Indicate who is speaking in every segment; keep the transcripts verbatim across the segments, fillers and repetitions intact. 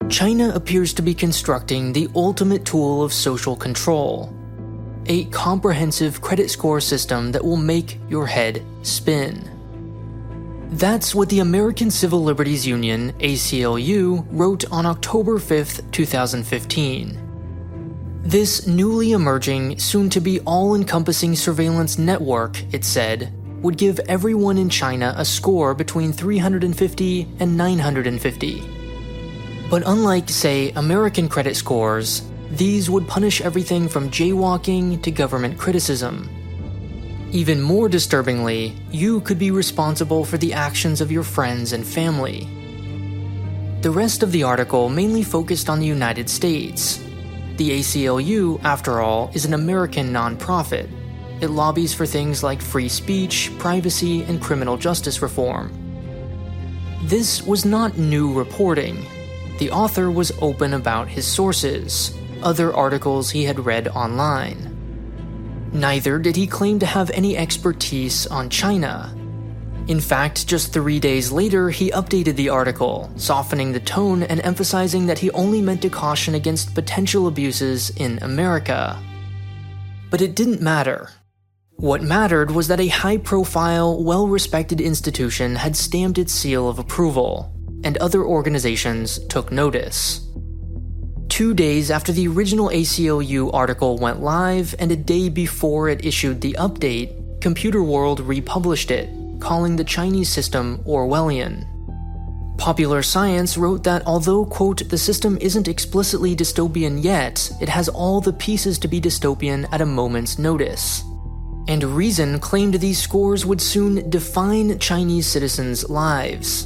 Speaker 1: China appears to be constructing the ultimate tool of social control, a comprehensive credit score system that will make your head spin. That's what the American Civil Liberties Union, A C L U, wrote on October fifth, two thousand fifteen. This newly emerging, soon-to-be all-encompassing surveillance network, it said, would give everyone in China a score between three hundred fifty and nine hundred fifty. But unlike, say, American credit scores, these would punish everything from jaywalking to government criticism. Even more disturbingly, you could be responsible for the actions of your friends and family. The rest of the article mainly focused on the United States. The A C L U, after all, is an American nonprofit. It lobbies for things like free speech, privacy, and criminal justice reform. This was not new reporting. The author was open about his sources, other articles he had read online. Neither did he claim to have any expertise on China. In fact, just three days later, he updated the article, softening the tone and emphasizing that he only meant to caution against potential abuses in America. But it didn't matter. What mattered was that a high-profile, well-respected institution had stamped its seal of approval, and other organizations took notice. Two days after the original A C L U article went live and a day before it issued the update, Computer World republished it, calling the Chinese system Orwellian. Popular Science wrote that although, quote, the system isn't explicitly dystopian yet, it has all the pieces to be dystopian at a moment's notice. And Reason claimed these scores would soon define Chinese citizens' lives.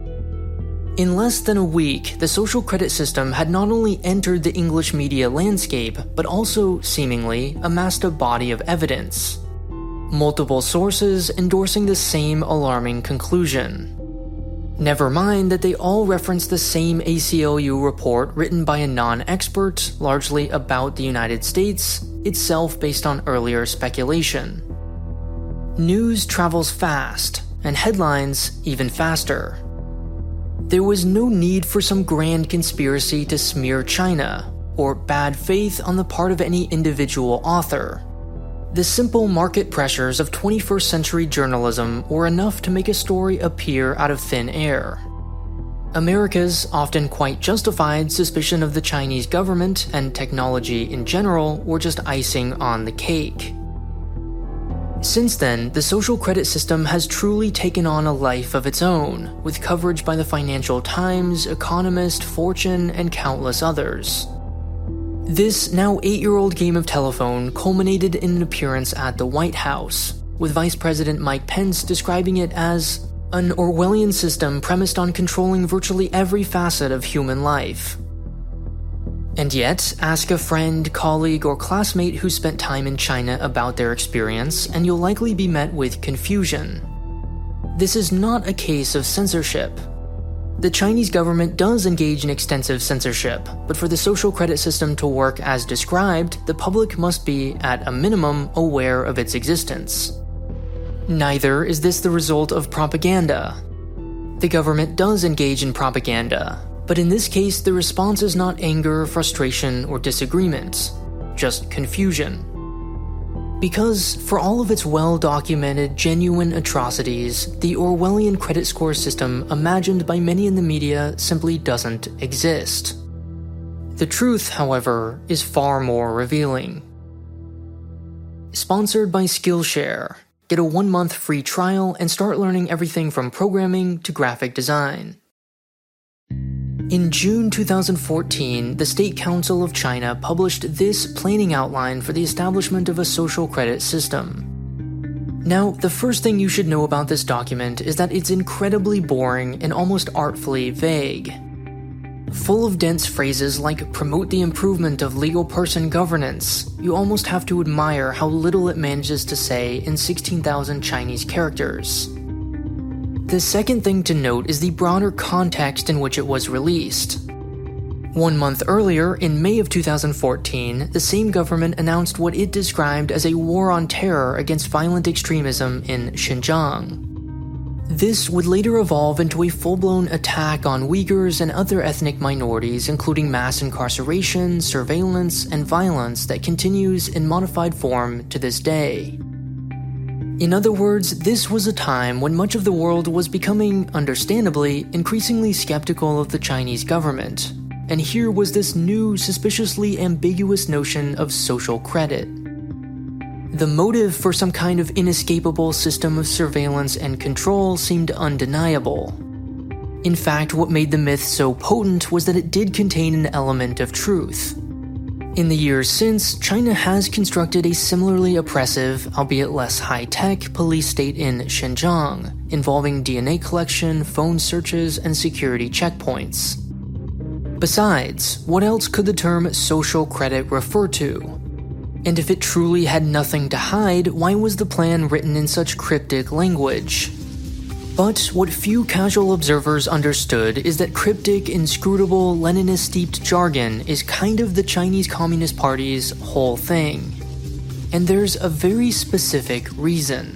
Speaker 1: In less than a week, the social credit system had not only entered the English media landscape, but also, seemingly, amassed a body of evidence. Multiple sources endorsing the same alarming conclusion. Never mind that they all reference the same A C L U report written by a non-expert, largely about the United States, itself based on earlier speculation. News travels fast, and headlines even faster. There was no need for some grand conspiracy to smear China, or bad faith on the part of any individual author. The simple market pressures of twenty-first century journalism were enough to make a story appear out of thin air. America's often quite justified suspicion of the Chinese government and technology in general were just icing on the cake. Since then, the social credit system has truly taken on a life of its own, with coverage by the Financial Times, Economist, Fortune, and countless others. This now eight-year-old game of telephone culminated in an appearance at the White House, with Vice President Mike Pence describing it as an Orwellian system premised on controlling virtually every facet of human life. And yet, ask a friend, colleague, or classmate who spent time in China about their experience, and you'll likely be met with confusion. This is not a case of censorship. The Chinese government does engage in extensive censorship, but for the social credit system to work as described, the public must be, at a minimum, aware of its existence. Neither is this the result of propaganda. The government does engage in propaganda, but in this case the response is not anger, frustration, or disagreement, just confusion. Because, for all of its well-documented, genuine atrocities, the Orwellian credit score system imagined by many in the media simply doesn't exist. The truth, however, is far more revealing. Sponsored by Skillshare. Get a one-month free trial and start learning everything from programming to graphic design. In June two thousand fourteen, the State Council of China published this planning outline for the establishment of a social credit system. Now, the first thing you should know about this document is that it's incredibly boring and almost artfully vague. Full of dense phrases like promote the improvement of legal person governance, you almost have to admire how little it manages to say in sixteen thousand Chinese characters. The second thing to note is the broader context in which it was released. One month earlier, in May of two thousand fourteen, the same government announced what it described as a war on terror against violent extremism in Xinjiang. This would later evolve into a full-blown attack on Uyghurs and other ethnic minorities, including mass incarceration, surveillance, and violence that continues in modified form to this day. In other words, this was a time when much of the world was becoming, understandably, increasingly skeptical of the Chinese government. And here was this new, suspiciously ambiguous notion of social credit. The motive for some kind of inescapable system of surveillance and control seemed undeniable. In fact, what made the myth so potent was that it did contain an element of truth. In the years since, China has constructed a similarly oppressive, albeit less high-tech, police state in Xinjiang, involving D N A collection, phone searches, and security checkpoints. Besides, what else could the term social credit refer to? And if it truly had nothing to hide, why was the plan written in such cryptic language? But what few casual observers understood is that cryptic, inscrutable, Leninist-steeped jargon is kind of the Chinese Communist Party's whole thing. And there's a very specific reason.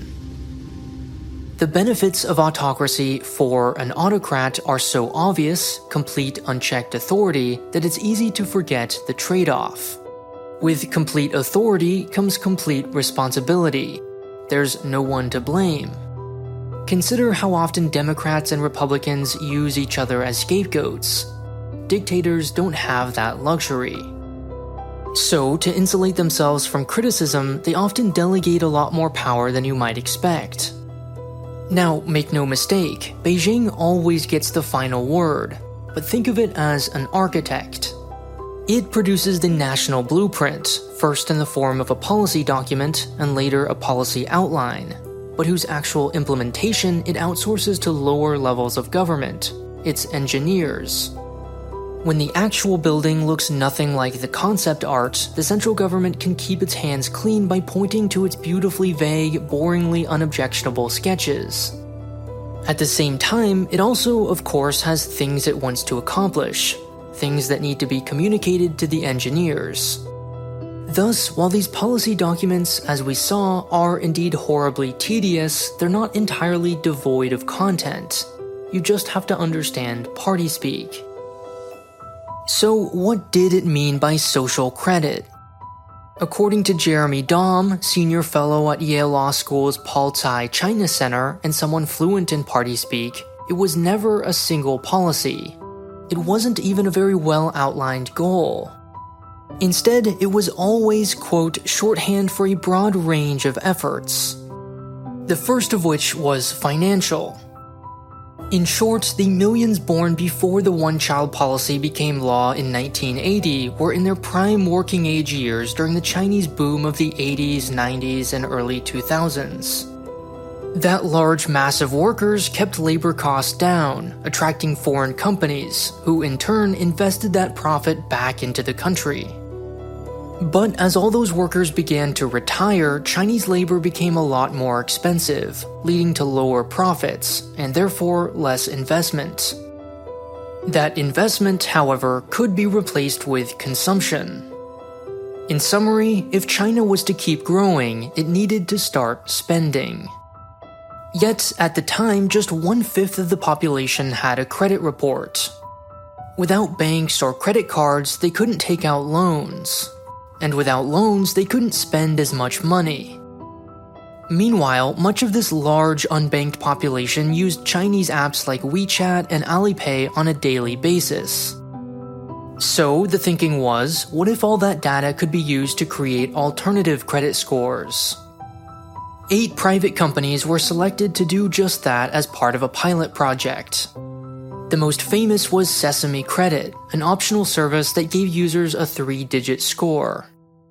Speaker 1: The benefits of autocracy for an autocrat are so obvious, complete unchecked authority, that it's easy to forget the trade-off. With complete authority comes complete responsibility. There's no one to blame. Consider how often Democrats and Republicans use each other as scapegoats. Dictators don't have that luxury. So, to insulate themselves from criticism, they often delegate a lot more power than you might expect. Now, make no mistake, Beijing always gets the final word, but think of it as an architect. It produces the national blueprint, first in the form of a policy document and later a policy outline, but whose actual implementation it outsources to lower levels of government, its engineers. When the actual building looks nothing like the concept art, the central government can keep its hands clean by pointing to its beautifully vague, boringly unobjectionable sketches. At the same time, it also, of course, has things it wants to accomplish, things that need to be communicated to the engineers. Thus, while these policy documents, as we saw, are indeed horribly tedious, they're not entirely devoid of content. You just have to understand party speak. So, what did it mean by social credit? According to Jeremy Daum, senior fellow at Yale Law School's Paul Tsai China Center and someone fluent in party speak, it was never a single policy. It wasn't even a very well-outlined goal. Instead, it was always, quote, shorthand for a broad range of efforts. The first of which was financial. In short, the millions born before the one-child policy became law in nineteen eighty were in their prime working age years during the Chinese boom of the eighties, nineties, and early two thousands. That large mass of workers kept labor costs down, attracting foreign companies, who in turn invested that profit back into the country. But as all those workers began to retire, Chinese labor became a lot more expensive, leading to lower profits, and therefore less investment. That investment, however, could be replaced with consumption. In summary, if China was to keep growing, it needed to start spending. Yet, at the time, just one-fifth of the population had a credit report. Without banks or credit cards, they couldn't take out loans. And without loans, they couldn't spend as much money. Meanwhile, much of this large unbanked population used Chinese apps like WeChat and Alipay on a daily basis. So, the thinking was, what if all that data could be used to create alternative credit scores? Eight private companies were selected to do just that as part of a pilot project. The most famous was Sesame Credit, an optional service that gave users a three-digit score.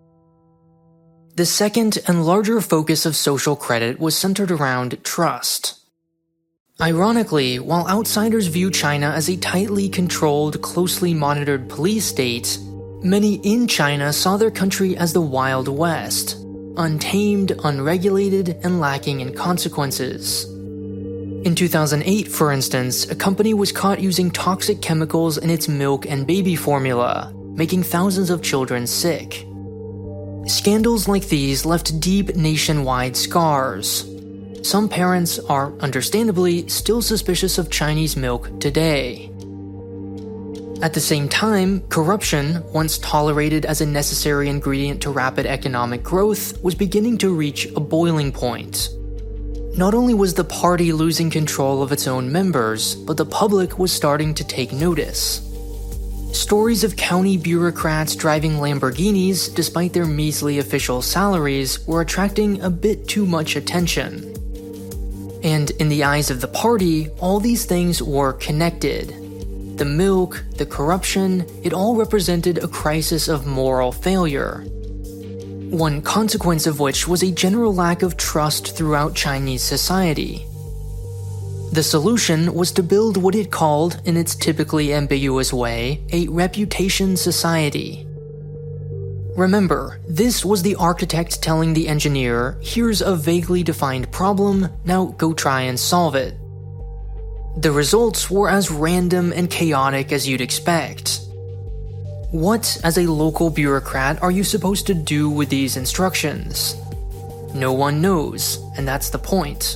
Speaker 1: The second and larger focus of social credit was centered around trust. Ironically, while outsiders view China as a tightly controlled, closely monitored police state, many in China saw their country as the Wild West, untamed, unregulated, and lacking in consequences. In two thousand eight, for instance, a company was caught using toxic chemicals in its milk and baby formula, making thousands of children sick. Scandals like these left deep nationwide scars. some parents are, understandably, still suspicious of Chinese milk today. At the same time, corruption, once tolerated as a necessary ingredient to rapid economic growth, was beginning to reach a boiling point. Not only was the party losing control of its own members, but the public was starting to take notice. Stories of county bureaucrats driving Lamborghinis despite their measly official salaries were attracting a bit too much attention. And in the eyes of the party, all these things were connected. The milk, the corruption, it all represented a crisis of moral failure. One consequence of which was a general lack of trust throughout Chinese society. The solution was to build what it called, in its typically ambiguous way, a reputation society. Remember, this was the architect telling the engineer, here's a vaguely defined problem, now go try and solve it. The results were as random and chaotic as you'd expect. What, as a local bureaucrat, are you supposed to do with these instructions? No one knows, and that's the point.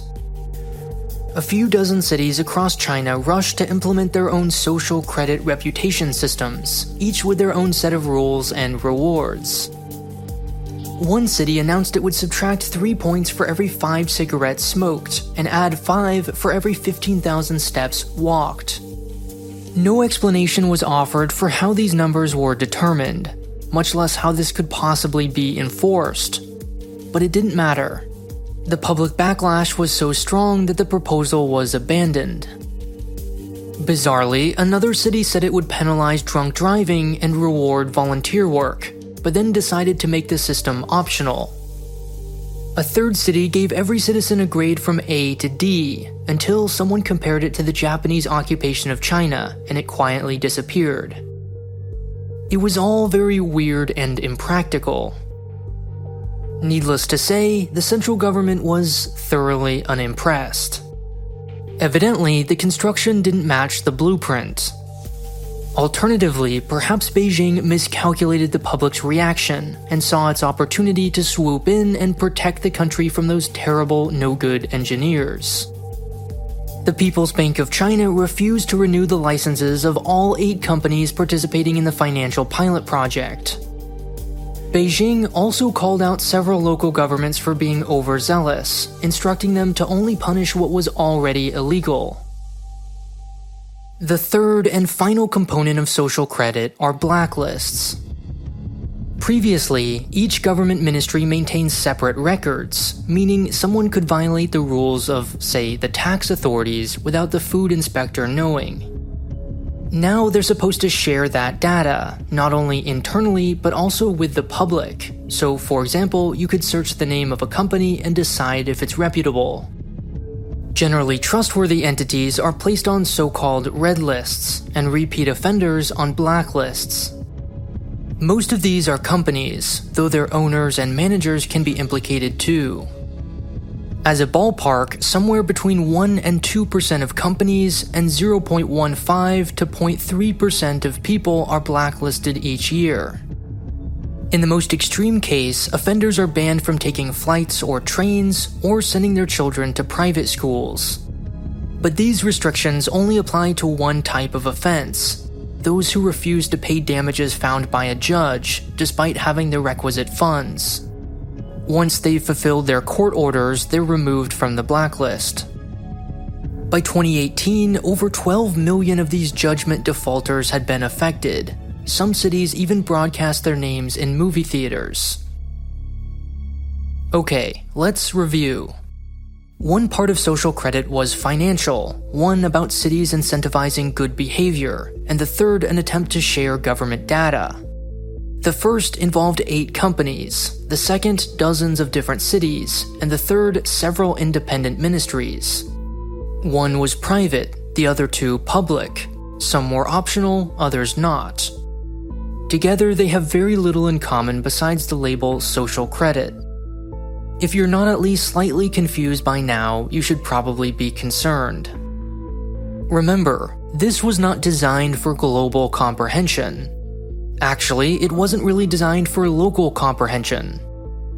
Speaker 1: A few dozen cities across China rushed to implement their own social credit reputation systems, each with their own set of rules and rewards. One city announced it would subtract three points for every five cigarettes smoked, and add five for every fifteen thousand steps walked. No explanation was offered for how these numbers were determined, much less how this could possibly be enforced. But it didn't matter. The public backlash was so strong that the proposal was abandoned. Bizarrely, another city said it would penalize drunk driving and reward volunteer work, but then decided to make the system optional. A third city gave every citizen a grade from A to D, until someone compared it to the Japanese occupation of China, and it quietly disappeared. It was all very weird and impractical. Needless to say, the central government was thoroughly unimpressed. Evidently, the construction didn't match the blueprint. Alternatively, perhaps Beijing miscalculated the public's reaction and saw its opportunity to swoop in and protect the country from those terrible, no-good engineers. The People's Bank of China refused to renew the licenses of all eight companies participating in the financial pilot project. Beijing also called out several local governments for being overzealous, instructing them to only punish what was already illegal. The third and final component of social credit are blacklists. Previously, each government ministry maintained separate records, meaning someone could violate the rules of, say, the tax authorities without the food inspector knowing. Now they're supposed to share that data, not only internally but also with the public. So, for example, you could search the name of a company and decide if it's reputable. Generally trustworthy entities are placed on so-called red lists, and repeat offenders on blacklists. Most of these are companies, though their owners and managers can be implicated too. As a ballpark, somewhere between one and two percent of companies and zero point one five to zero point three percent of people are blacklisted each year. In the most extreme case, offenders are banned from taking flights or trains or sending their children to private schools. But these restrictions only apply to one type of offense: those who refuse to pay damages found by a judge, despite having the requisite funds. Once they've fulfilled their court orders, they're removed from the blacklist. By twenty eighteen, over twelve million of these judgment defaulters had been affected. Some cities even broadcast their names in movie theaters. Okay, let's review. One part of social credit was financial, one about cities incentivizing good behavior, and the third an attempt to share government data. The first involved eight companies, the second dozens of different cities, and the third several independent ministries. One was private, the other two public. Some were optional, others not. Together, they have very little in common besides the label social credit. If you're not at least slightly confused by now, you should probably be concerned. Remember, this was not designed for global comprehension. Actually, it wasn't really designed for local comprehension.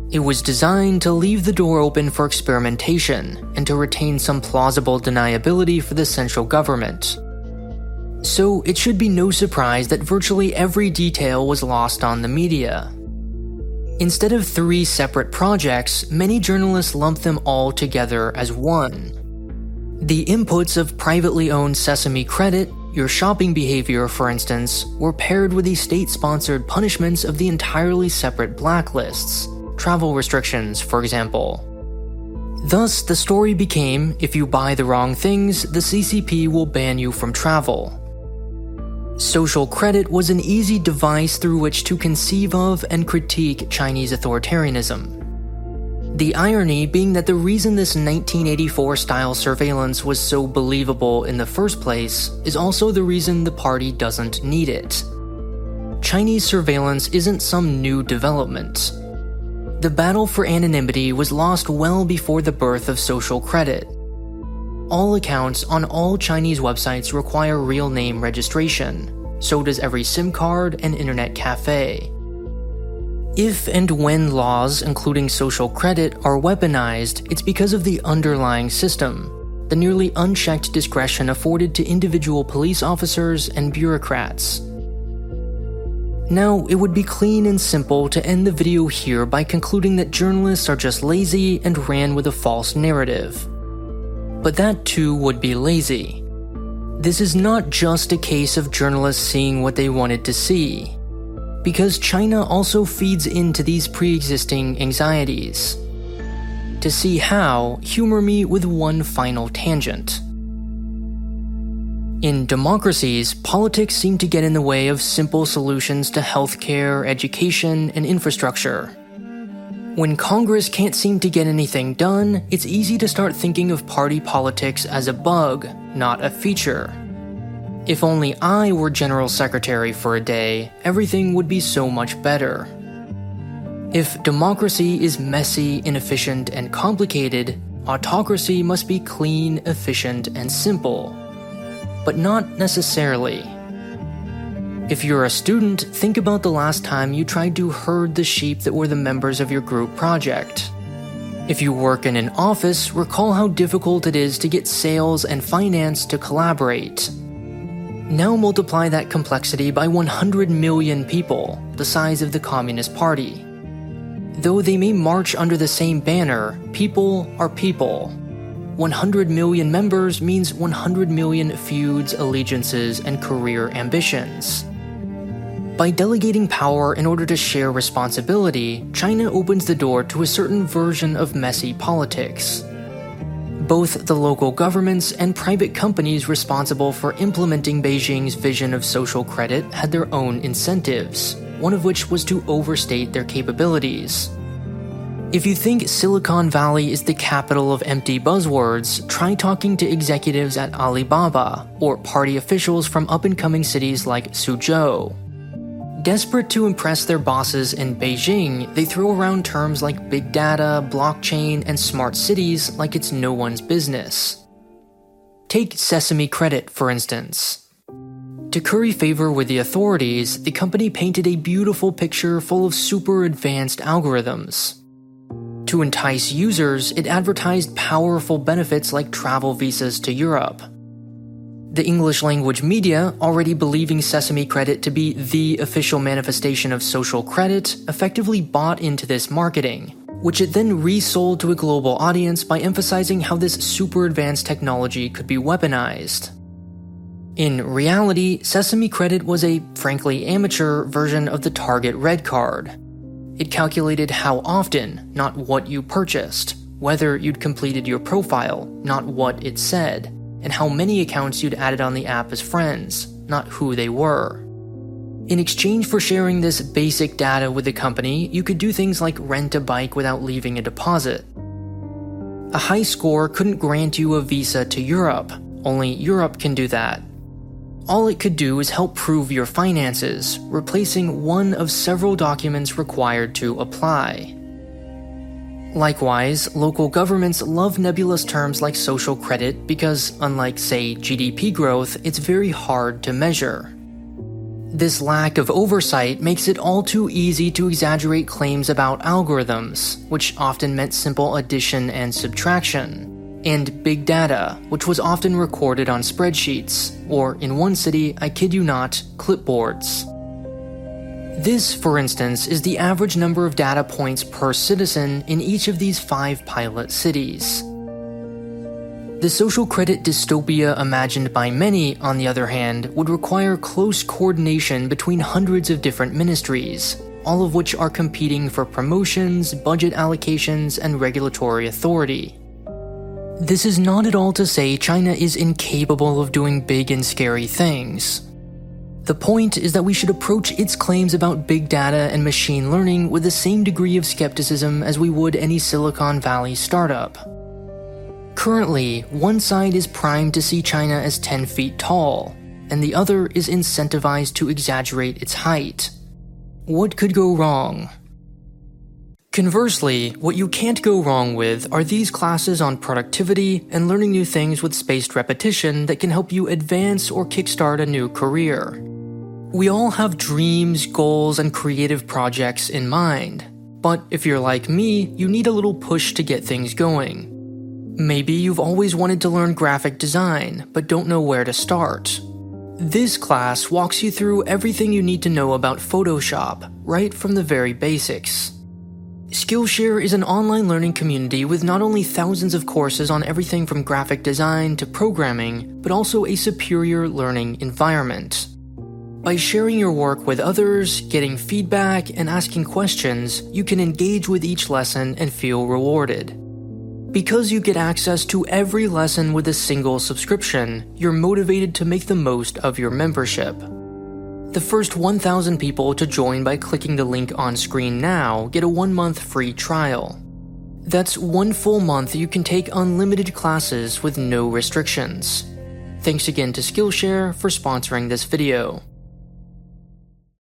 Speaker 1: It was designed to leave the door open for experimentation and to retain some plausible deniability for the central government. So it should be no surprise that virtually every detail was lost on the media. Instead of three separate projects, many journalists lumped them all together as one. The inputs of privately owned Sesame Credit, your shopping behavior for instance, were paired with the state-sponsored punishments of the entirely separate blacklists, travel restrictions, for example. Thus, the story became, if you buy the wrong things, the C C P will ban you from travel. Social credit was an easy device through which to conceive of and critique Chinese authoritarianism. The irony being that the reason this nineteen eighty-four style surveillance was so believable in the first place is also the reason the party doesn't need it. Chinese surveillance isn't some new development. The battle for anonymity was lost well before the birth of social credit. All accounts on all Chinese websites require real name registration, so does every SIM card and internet cafe. If and when laws, including social credit, are weaponized, it's because of the underlying system, the nearly unchecked discretion afforded to individual police officers and bureaucrats. Now, it would be clean and simple to end the video here by concluding that journalists are just lazy and ran with a false narrative. But that too would be lazy. This is not just a case of journalists seeing what they wanted to see, because China also feeds into these pre-existing anxieties. To see how, humor me with one final tangent. In democracies, politics seem to get in the way of simple solutions to healthcare, education, and infrastructure. When Congress can't seem to get anything done, it's easy to start thinking of party politics as a bug, not a feature. If only I were General Secretary for a day, everything would be so much better. If democracy is messy, inefficient, and complicated, autocracy must be clean, efficient, and simple. But not necessarily. If you're a student, think about the last time you tried to herd the sheep that were the members of your group project. If you work in an office, recall how difficult it is to get sales and finance to collaborate. Now multiply that complexity by one hundred million people, the size of the Communist Party. Though they may march under the same banner, people are people. one hundred million members means one hundred million feuds, allegiances, and career ambitions. By delegating power in order to share responsibility, China opens the door to a certain version of messy politics. Both the local governments and private companies responsible for implementing Beijing's vision of social credit had their own incentives, one of which was to overstate their capabilities. If you think Silicon Valley is the capital of empty buzzwords, try talking to executives at Alibaba or party officials from up-and-coming cities like Suzhou. Desperate to impress their bosses in Beijing, they throw around terms like big data, blockchain, and smart cities like it's no one's business. Take Sesame Credit, for instance. To curry favor with the authorities, the company painted a beautiful picture full of super advanced algorithms. To entice users, it advertised powerful benefits like travel visas to Europe. The English-language media, already believing Sesame Credit to be the official manifestation of social credit, effectively bought into this marketing, which it then resold to a global audience by emphasizing how this super advanced technology could be weaponized. In reality, Sesame Credit was a, frankly amateur, version of the Target Red Card. It calculated how often, not what you purchased, whether you'd completed your profile, not what it said, and how many accounts you'd added on the app as friends, not who they were. In exchange for sharing this basic data with the company, you could do things like rent a bike without leaving a deposit. A high score couldn't grant you a visa to Europe, only Europe can do that. All it could do is help prove your finances, replacing one of several documents required to apply. Likewise, local governments love nebulous terms like social credit because, unlike, say, G D P growth, it's very hard to measure. This lack of oversight makes it all too easy to exaggerate claims about algorithms, which often meant simple addition and subtraction, and big data, which was often recorded on spreadsheets, or in one city, I kid you not, clipboards. This, for instance, is the average number of data points per citizen in each of these five pilot cities. The social credit dystopia imagined by many, on the other hand, would require close coordination between hundreds of different ministries, all of which are competing for promotions, budget allocations, and regulatory authority. This is not at all to say China is incapable of doing big and scary things. The point is that we should approach its claims about big data and machine learning with the same degree of skepticism as we would any Silicon Valley startup. Currently, one side is primed to see China as ten feet tall, and the other is incentivized to exaggerate its height. What could go wrong? Conversely, what you can't go wrong with are these classes on productivity and learning new things with spaced repetition that can help you advance or kickstart a new career. We all have dreams, goals, and creative projects in mind, but if you're like me, you need a little push to get things going. Maybe you've always wanted to learn graphic design, but don't know where to start. This class walks you through everything you need to know about Photoshop, right from the very basics. Skillshare is an online learning community with not only thousands of courses on everything from graphic design to programming, but also a superior learning environment. By sharing your work with others, getting feedback, and asking questions, you can engage with each lesson and feel rewarded. Because you get access to every lesson with a single subscription, you're motivated to make the most of your membership. The first one thousand people to join by clicking the link on screen now get a one-month free trial. That's one full month you can take unlimited classes with no restrictions. Thanks again to Skillshare for sponsoring this video.